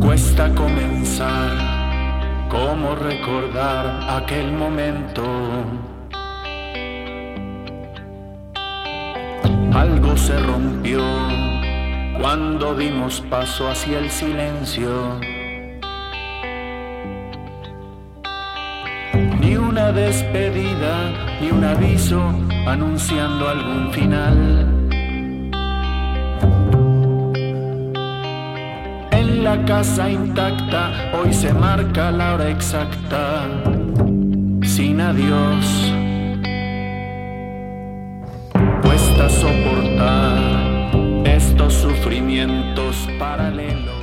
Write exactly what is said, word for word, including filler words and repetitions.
Cuesta comenzar, cómo recordar aquel momento. Algo se rompió cuando dimos paso hacia el silencio. Ni una despedida, ni un aviso anunciando algún final. En la casa intacta, hoy se marca la hora exacta, sin adiós. Cuesta soportar estos sufrimientos paralelos.